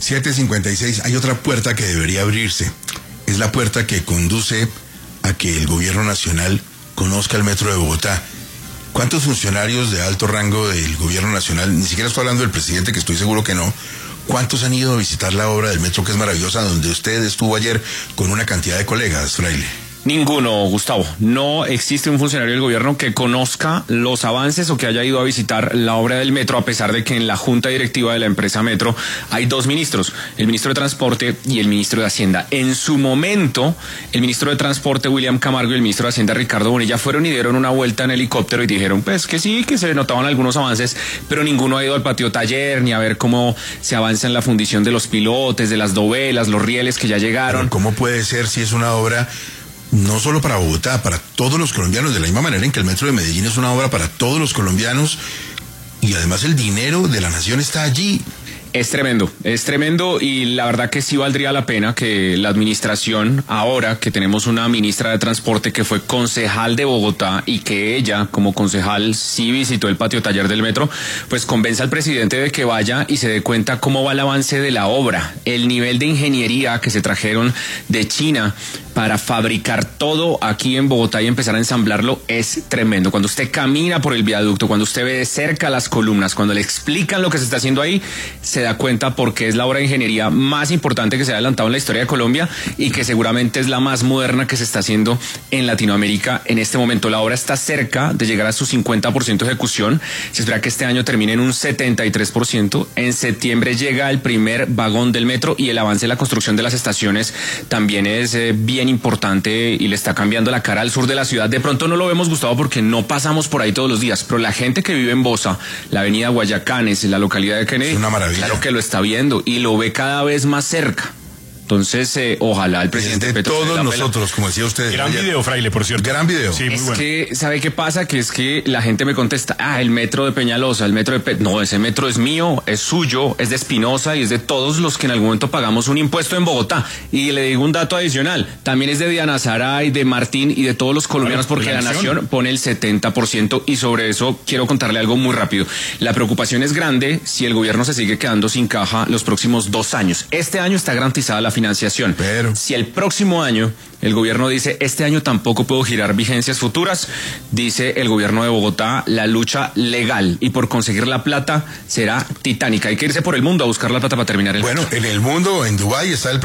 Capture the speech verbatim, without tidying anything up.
siete cincuenta y seis, hay otra puerta que debería abrirse. Es la puerta que conduce a que el gobierno nacional conozca el metro de Bogotá. ¿Cuántos funcionarios de alto rango del gobierno nacional, ni siquiera estoy hablando del presidente, que estoy seguro que no, cuántos han ido a visitar la obra del metro, que es maravillosa, donde usted estuvo ayer con una cantidad de colegas, Fraile? Ninguno, Gustavo. No existe un funcionario del gobierno que conozca los avances o que haya ido a visitar la obra del metro, a pesar de que en la junta directiva de la empresa Metro hay dos ministros, el ministro de Transporte y el ministro de Hacienda. En su momento, el ministro de Transporte, William Camargo, y el ministro de Hacienda, Ricardo Bonilla, fueron y dieron una vuelta en helicóptero y dijeron, pues que sí, que se notaban algunos avances, pero ninguno ha ido al patio taller ni a ver cómo se avanza en la fundición de los pilotes, de las dovelas, los rieles que ya llegaron. Pero ¿cómo puede ser si es una obra no solo para Bogotá, para todos los colombianos, de la misma manera en que el metro de Medellín es una obra para todos los colombianos, y además el dinero de la nación está allí? Es tremendo, es tremendo, y la verdad que sí valdría la pena que la administración, ahora que tenemos una ministra de Transporte que fue concejal de Bogotá y que ella como concejal sí visitó el patio taller del metro, pues convenza al presidente de que vaya y se dé cuenta cómo va el avance de la obra, el nivel de ingeniería que se trajeron de China para fabricar todo aquí en Bogotá y empezar a ensamblarlo es tremendo. Cuando usted camina por el viaducto, cuando usted ve de cerca las columnas, cuando le explican lo que se está haciendo ahí, se da cuenta porque es la obra de ingeniería más importante que se ha adelantado en la historia de Colombia y que seguramente es la más moderna que se está haciendo en Latinoamérica en este momento. La obra está cerca de llegar a su cincuenta por ciento de ejecución. Se espera que este año termine en un setenta y tres por ciento. En septiembre llega el primer vagón del metro y el avance de la construcción de las estaciones también es eh, bien importante y le está cambiando la cara al sur de la ciudad. De pronto no lo vemos, Gustavo, porque no pasamos por ahí todos los días, pero la gente que vive en Bosa, la avenida Guayacanes, la localidad de Kennedy, es una maravilla. Claro que lo está viendo y lo ve cada vez más cerca. Entonces, eh, ojalá el presidente de Petro... todos nosotros, como decía usted. Gran ayer. video, Fraile, por cierto. Gran video. Sí, muy es bueno. que, ¿sabe qué pasa? Que es que la gente me contesta, ah, el metro de Peñalosa, el metro de... Pe no, ese metro es mío, es suyo, es de Espinosa y es de todos los que en algún momento pagamos un impuesto en Bogotá. Y le digo un dato adicional, también es de Diana Saray, de Martín y de todos los colombianos, Claro, porque la la nación. nación pone el setenta por ciento y sobre eso quiero contarle algo muy rápido. La preocupación es grande si el gobierno se sigue quedando sin caja los próximos dos años. Este año está garantizada la financiación. Pero si el próximo año el gobierno dice, este año tampoco puedo girar vigencias futuras, dice el gobierno de Bogotá, la lucha legal y por conseguir la plata será titánica. Hay que irse por el mundo a buscar la plata para terminar el bueno, metro. en el mundo, en Dubái, está el